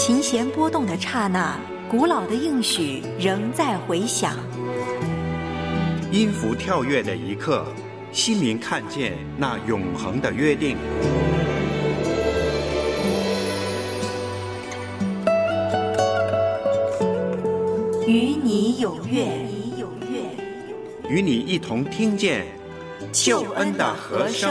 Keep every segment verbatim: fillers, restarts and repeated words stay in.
琴弦拨动的刹那，古老的应许仍在回响。 音符跳跃的一刻，心灵看见那永恒的约定。 与你有约， 与你一同听见救恩的和声。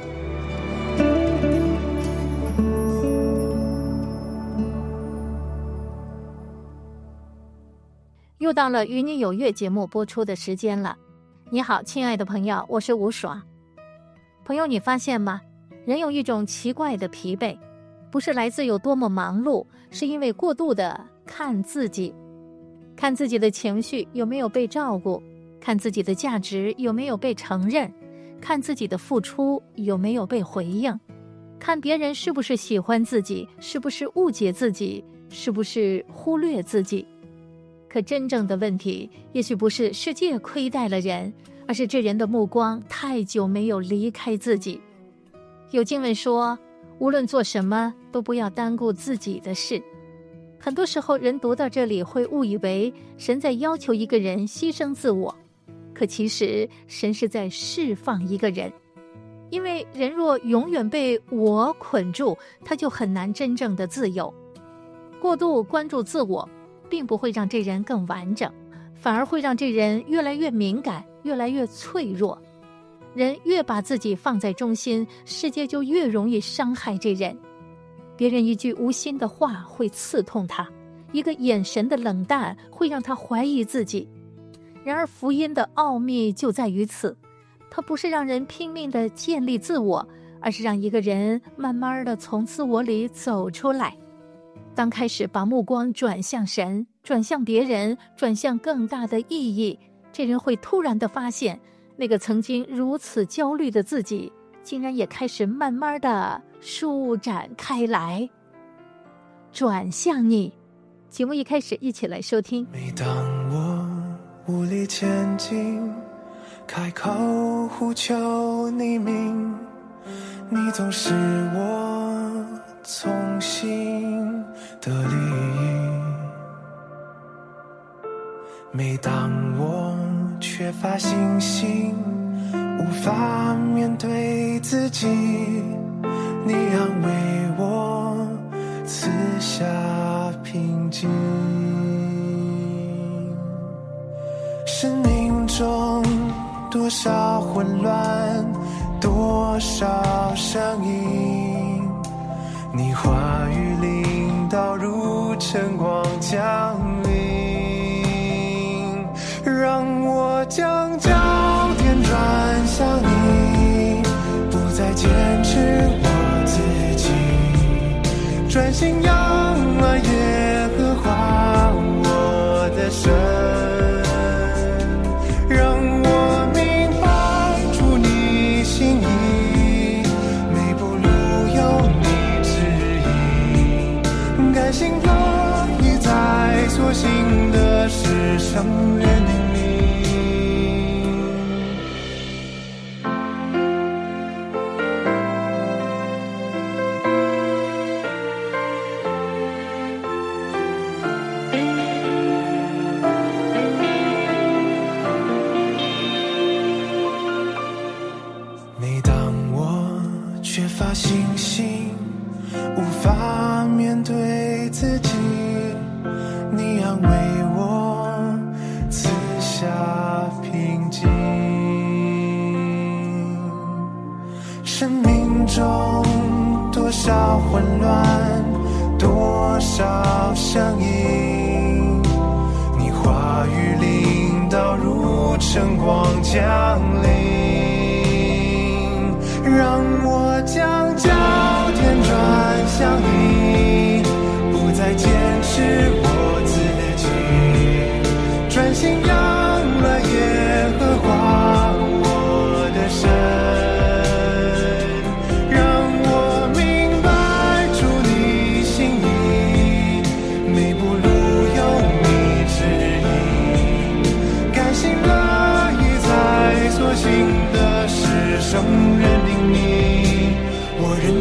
又到了与你有约节目播出的时间了。你好，亲爱的朋友，我是吴爽。朋友，你发现吗？人有一种奇怪的疲惫，不是来自有多么忙碌，是因为过度的看自己，看自己的情绪有没有被照顾，看自己的价值有没有被承认，看自己的付出有没有被回应，看别人是不是喜欢自己，是不是误解自己，是不是忽略自己。可真正的问题也许不是世界亏待了人，而是这人的目光太久没有离开自己。有经文说，无论做什么都不要单顾自己的事。很多时候人读到这里会误以为神在要求一个人牺牲自我，可其实神是在释放一个人。因为人若永远被我捆住，他就很难真正的自由。过度关注自我并不会让这人更完整，反而会让这人越来越敏感，越来越脆弱。人越把自己放在中心，世界就越容易伤害这人。别人一句无心的话会刺痛他，一个眼神的冷淡会让他怀疑自己。然而福音的奥秘就在于此，它不是让人拼命地建立自我，而是让一个人慢慢地从自我里走出来。当开始把目光转向神，转向别人，转向更大的意义，这人会突然地发现，那个曾经如此焦虑的自己，竟然也开始慢慢地舒展开来。转向你，节目一开始一起来收听。 每当我无力前进，开口呼求你名，你总是我从心的利益。每当我缺乏信心，无法面对自己，你安慰我，赐下平静。生命中多少混乱，多少声音，你话语领导如晨光降临，让我将焦点转向你，不再坚持我自己，专心仰望耶和华我的神，让我明白出你心意，每步路有你指引，甘心乐意在所行的事上认定你。每当我缺乏信心，无法面对自己，你安慰我，赐下平静。生命中多少混乱，多少声音，你话语领导如晨光降临，让我将焦点转向你，不再坚持我自己，专心仰了耶和华我的神，让我明白出你心意，每步路有你指引，甘心乐意在所行的事上认定你，我认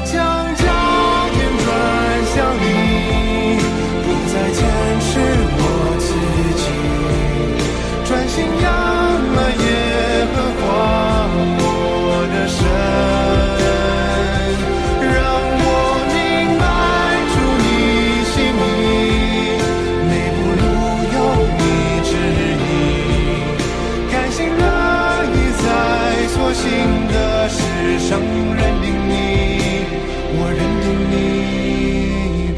将焦点转向你，不再坚持我自己，专心仰了耶和华我的神，让我明白主你心意，每步路有你指引，甘心乐意在所行的事上认定你，我认定你主。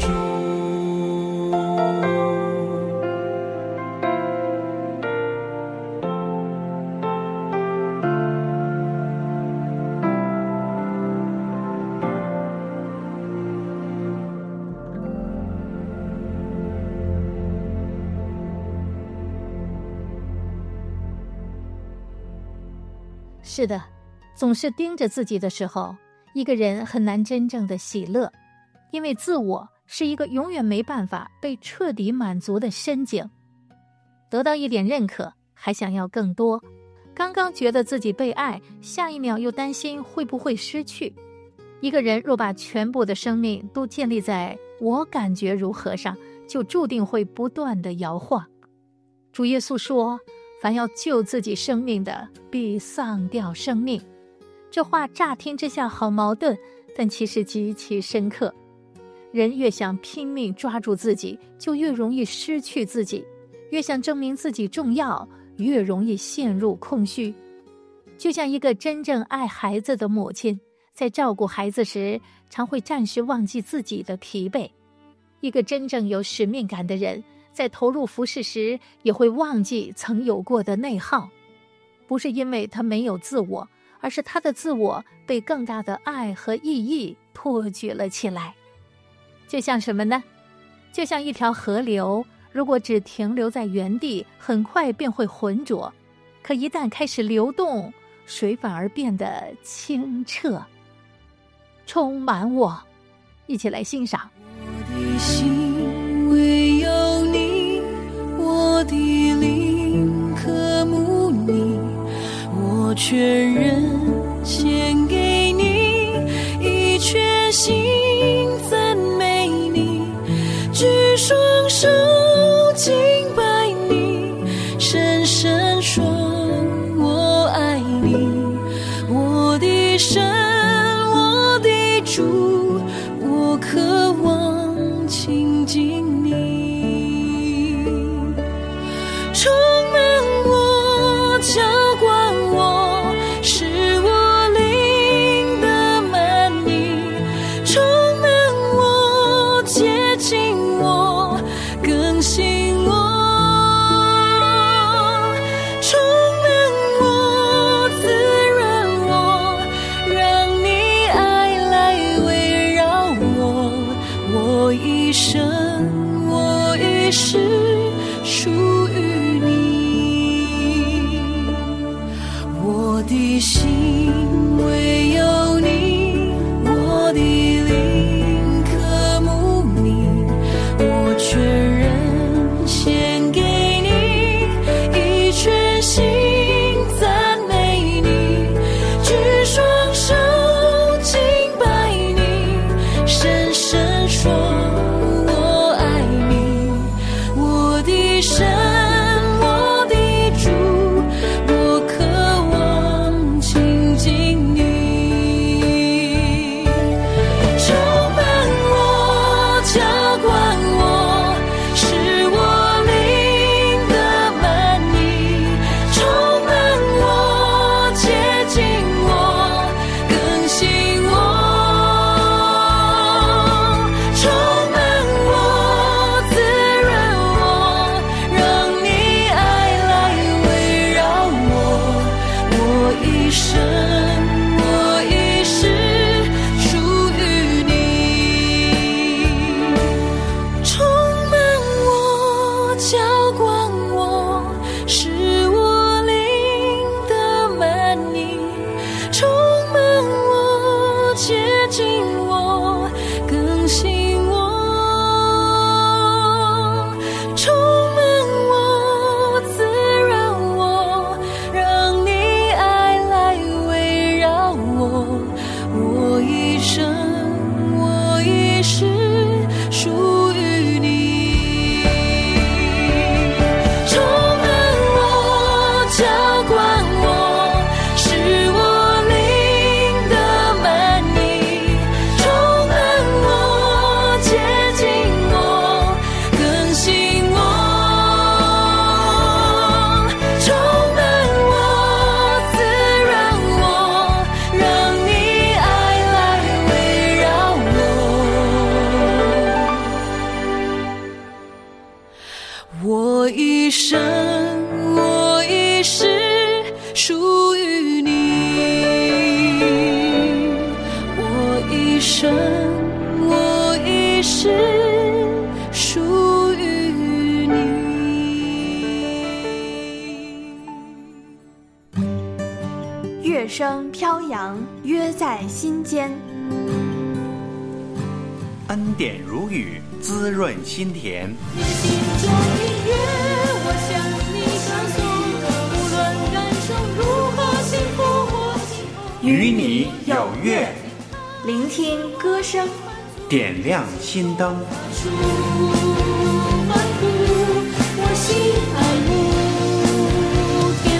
是的，总是盯着自己的时候，一个人很难真正的喜乐，因为自我是一个永远没办法被彻底满足的深井。得到一点认可，还想要更多，刚刚觉得自己被爱，下一秒又担心会不会失去。一个人若把全部的生命都建立在我感觉如何上，就注定会不断的摇晃。主耶稣说，凡要救自己生命的，必丧掉生命。这话乍听之下好矛盾，但其实极其深刻。人越想拼命抓住自己，就越容易失去自己；越想证明自己重要，越容易陷入空虚。就像一个真正爱孩子的母亲，在照顾孩子时，常会暂时忘记自己的疲惫；一个真正有使命感的人，在投入服事时，也会忘记曾有过的内耗。不是因为他没有自我，而是他的自我被更大的爱和意义托举了起来。就像什么呢？就像一条河流，如果只停留在原地，很快便会浑浊；可一旦开始流动，水反而变得清澈，充满我。一起来欣赏。 我的心唯有你，我的灵渴慕你，我全人献给你，一全心赞美你，举双手敬拜你，深深说我爱你，我的神，我的主，我渴望亲近你，充满我，浇灌我，使朝阳，约在心间。 恩典如雨，滋润心田。 你的心中音乐，我向你唱诵，无论感受如何幸福或幸福， 与你有约， 聆听歌声， 点亮心灯。 出欢呼，我心爱慕天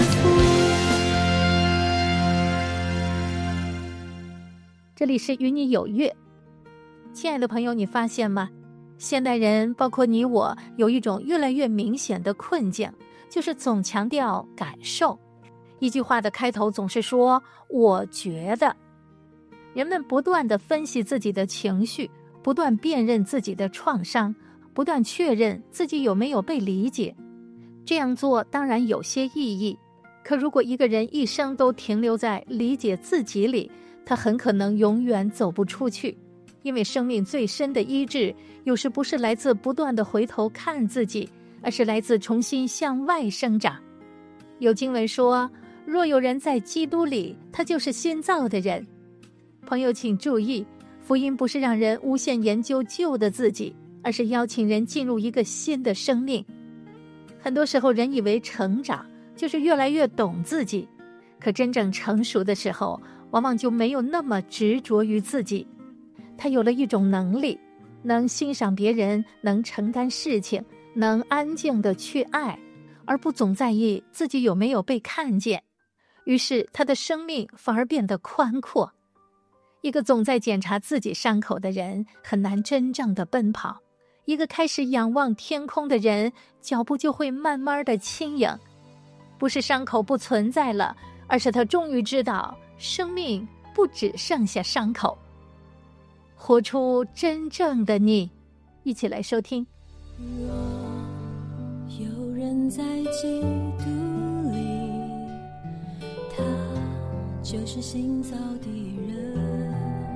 父。 这里是与你有约。亲爱的朋友，你发现吗？现代人，包括你我，有一种越来越明显的困境，就是总强调感受。一句话的开头总是说我觉得。人们不断地分析自己的情绪，不断辨认自己的创伤，不断确认自己有没有被理解。这样做当然有些意义，可如果一个人一生都停留在理解自己里，他很可能永远走不出去。因为生命最深的医治，有时不是来自不断的回头看自己，而是来自重新向外生长。有经文说，若有人在基督里，他就是新造的人。朋友请注意，福音不是让人无限研究旧的自己，而是邀请人进入一个新的生命。很多时候人以为成长就是越来越懂自己，可真正成熟的时候，往往就没有那么执着于自己。他有了一种能力，能欣赏别人，能承担事情，能安静地去爱，而不总在意自己有没有被看见。于是他的生命反而变得宽阔。一个总在检查自己伤口的人，很难真正的奔跑。一个开始仰望天空的人，脚步就会慢慢的轻盈。不是伤口不存在了，而是他终于知道，生命不只剩下伤口。活出真正的你，一起来收听。 若有人在基督里，他就是新造的人，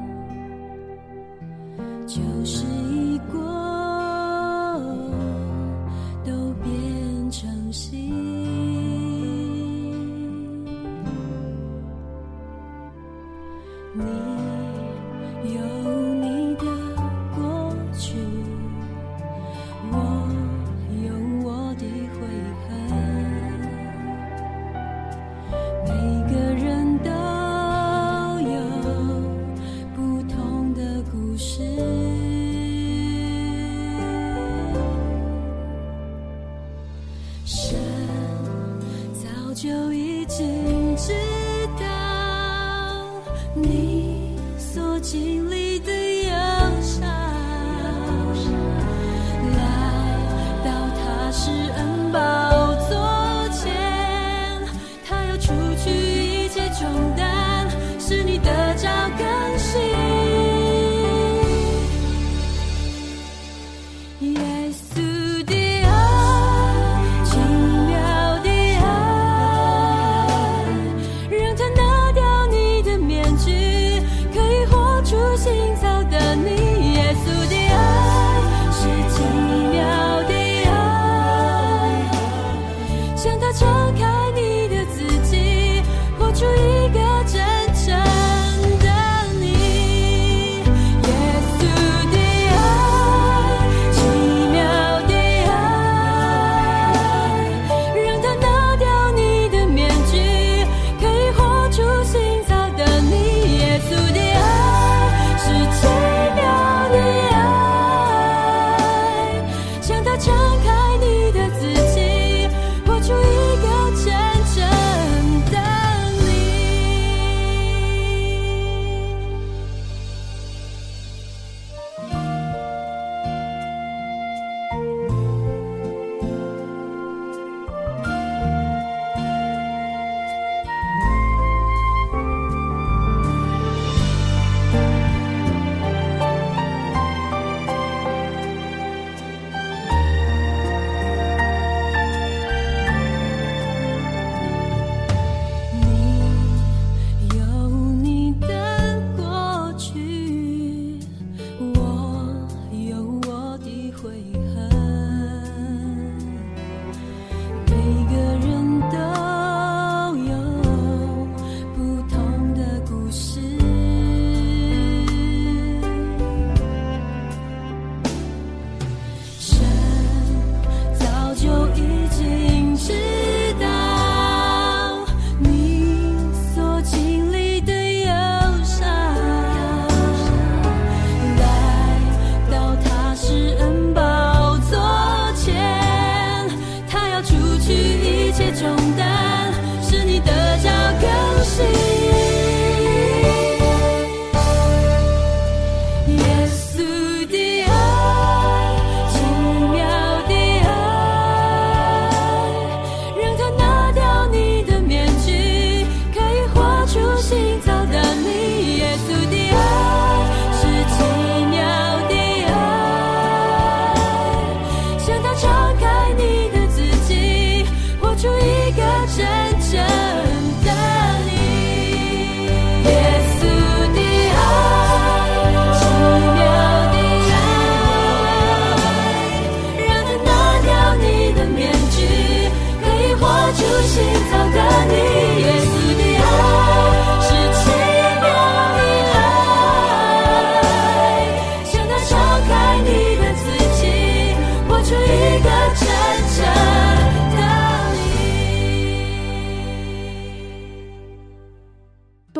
旧事已过，都变成新。你有你的过去，我有我的悔恨，每个人都有不同的故事。神早就已经知道你所经历的忧伤，来到他施恩宝座前，他要除去一切重担，使你得着更新。耶稣的爱，奇妙的爱，让他拿掉你的面具，可以活出新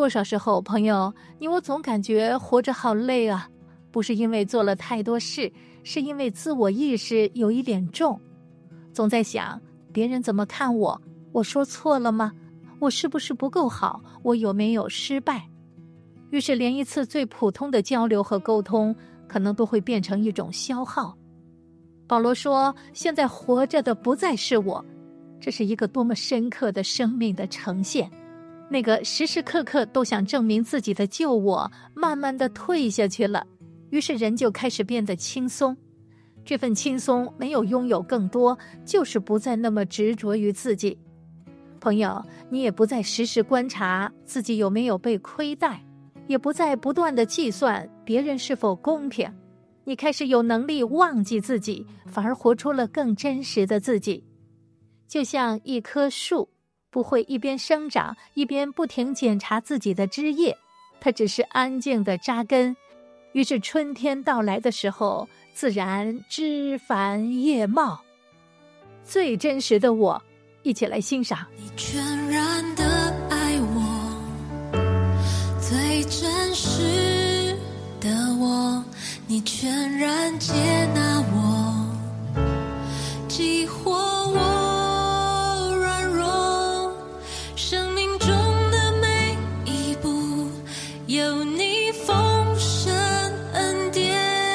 多少时候，朋友，你我总感觉活着好累啊，不是因为做了太多事，是因为自我意识有一点重，总在想别人怎么看我，我说错了吗？我是不是不够好？我有没有失败？于是连一次最普通的交流和沟通，可能都会变成一种消耗。保罗说，现在活着的不再是我，这是一个多么深刻的生命的呈现。那个时时刻刻都想证明自己的旧我，慢慢的退下去了，于是人就开始变得轻松。这份轻松没有拥有更多，就是不再那么执着于自己。朋友，你也不再时时观察自己有没有被亏待，也不再不断的计算别人是否公平，你开始有能力忘记自己，反而活出了更真实的自己。就像一棵树，不会一边生长一边不停检查自己的枝叶，它只是安静的扎根，于是春天到来的时候，自然枝繁叶茂。最真实的我，一起来欣赏。 你全然的爱我，最真实的我，你全然接纳我，激活我软弱，生命中的每一步有你丰盛恩典，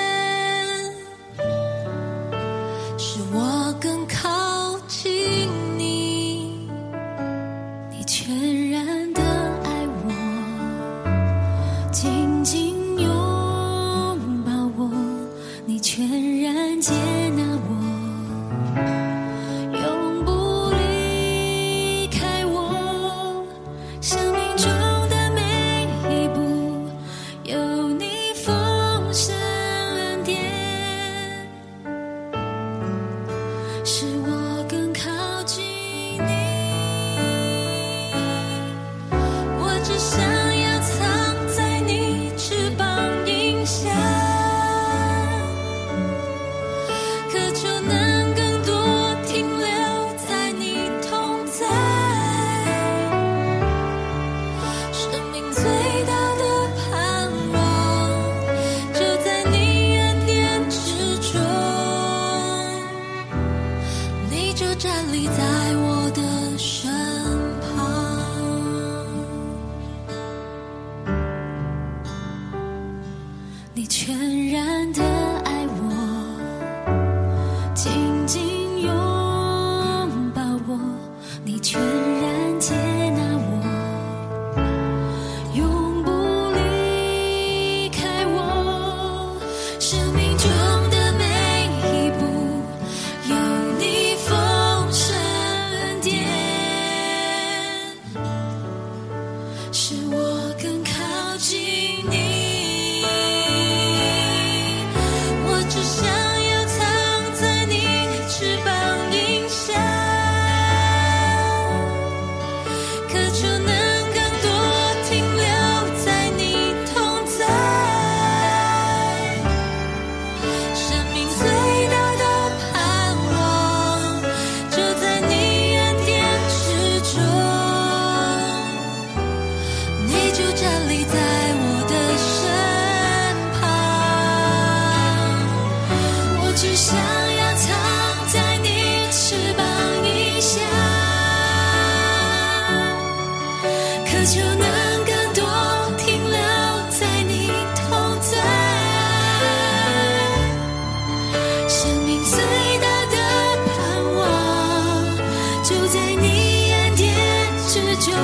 使我更靠近你，你全然的爱我，紧紧拥抱我，你全然接纳我，永不离开我，生命中的每一步有你丰盛恩典，使我更靠近你，我只想要藏在你翅膀荫下，渴求能更多停留在你同在，生命最大的盼望就在你恩典之中，你就站立在我的身旁，你全然的爱我，紧紧拥抱我，你全然接纳我，永不离开我，生命中的每一步有你丰盛恩典，使我更靠近你，我只想要藏在你翅膀荫下，渴求能更多停留在你同在，生命最大的盼望就在你恩典之中，你就站立在我的身旁，我只想要藏在你翅膀荫下，渴求能更多停留在你同在，生命最大的盼望就在你恩典之中，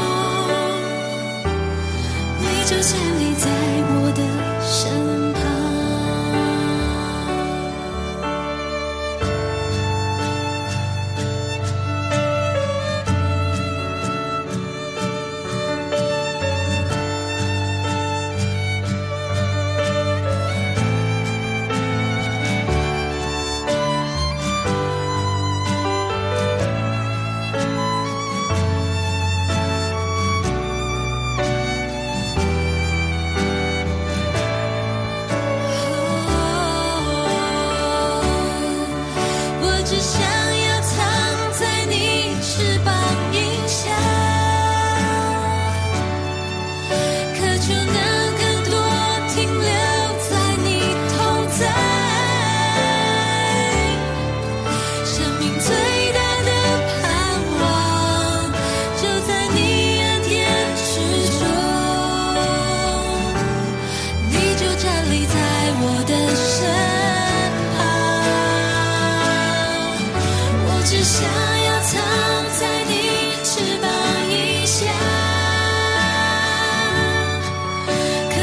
你就站立在我的身旁。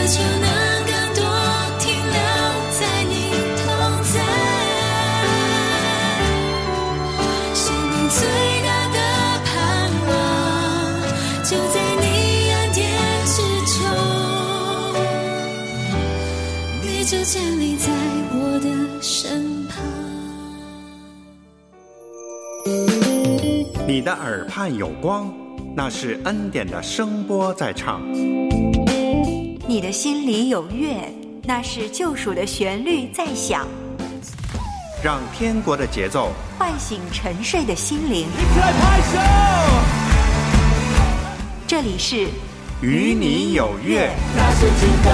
求能更多停留在你同在，生命最大的盼望就在你恩典之中，你就站立在我的身旁。 你的耳畔有光，那是恩典的声波在唱。 你的心里有乐，那是救赎的旋律在响。 让天国的节奏唤醒沉睡的心灵。 一起来拍手！ 这里是与你有约。 那是真的。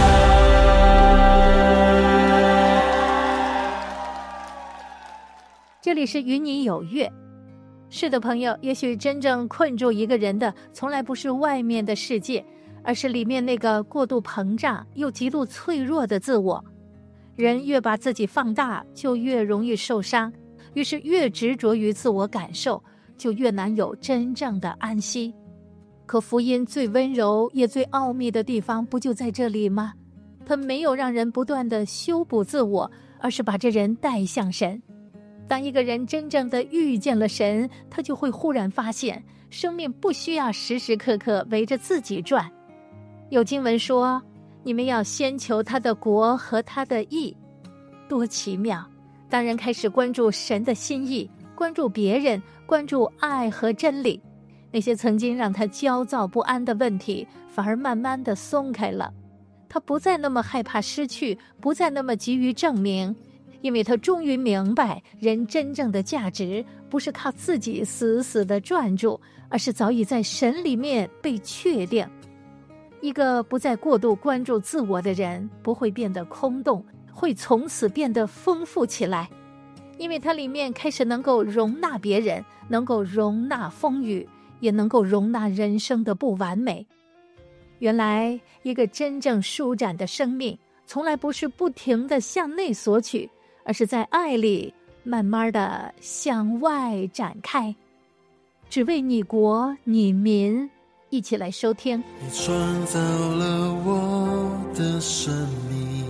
这里是与你有约。是的，朋友，也许真正困住一个人的，从来不是外面的世界，而是里面那个过度膨胀又极度脆弱的自我。人越把自己放大，就越容易受伤，于是越执着于自我感受，就越难有真正的安息。可福音最温柔也最奥秘的地方，不就在这里吗？它没有让人不断的修补自我，而是把这人带向神。当一个人真正的遇见了神，他就会忽然发现，生命不需要时时刻刻围着自己转。有经文说，你们要先求他的国和他的义。多奇妙！当人开始关注神的心意，关注别人，关注爱和真理，那些曾经让他焦躁不安的问题，反而慢慢的松开了。他不再那么害怕失去，不再那么急于证明，因为他终于明白，人真正的价值不是靠自己死死地攥住，而是早已在神里面被确定。一个不再过度关注自我的人，不会变得空洞，会从此变得丰富起来，因为他里面开始能够容纳别人，能够容纳风雨，也能够容纳人生的不完美。原来一个真正舒展的生命，从来不是不停地向内索取，而是在爱里慢慢地向外展开，只为你国你民。一起来收听。 你创造了我的生命，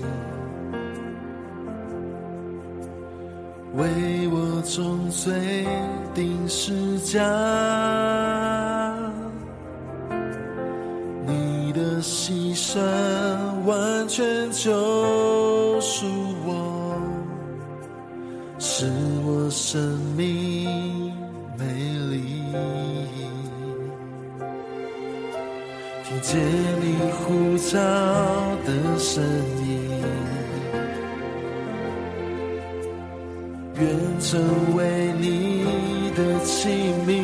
为我重罪定十架，你的牺牲完全救赎我，使我生命美丽。听见你呼召的声音，愿成为你的器皿，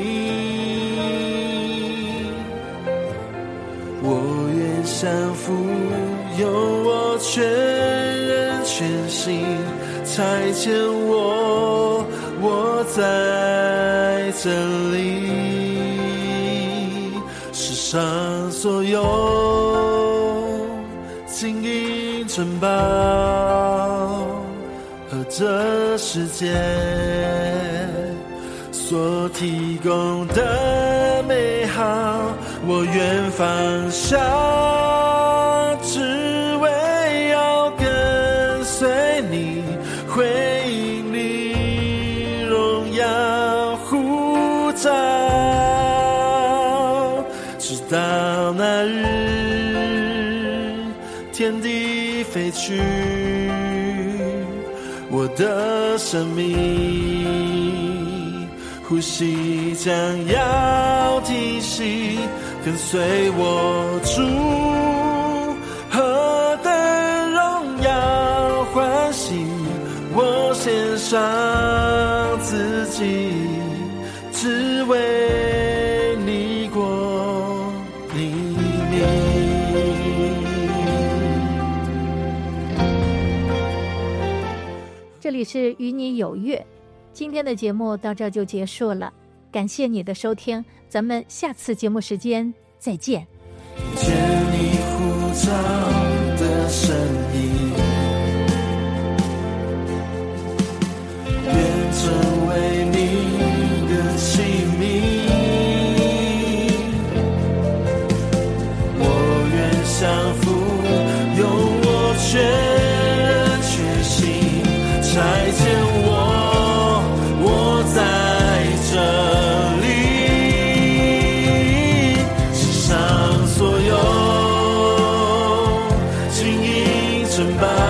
我愿降服，用我全人全心裁剪我，我在这里。世上所有金银珍宝和这世界所提供的美好，我愿放下，只为要跟随你，回应你荣耀呼召，直到那日天地废去，我的生命呼吸将要停息，跟随我主，何等荣耀欢喜，我献上自己，只为你国你民。 这里是与你有约，今天的节目到这就结束了，感谢你的收听，咱们下次节目时间再见。 听见你呼召的声音，愿成为你的器皿，我愿降服，用吧。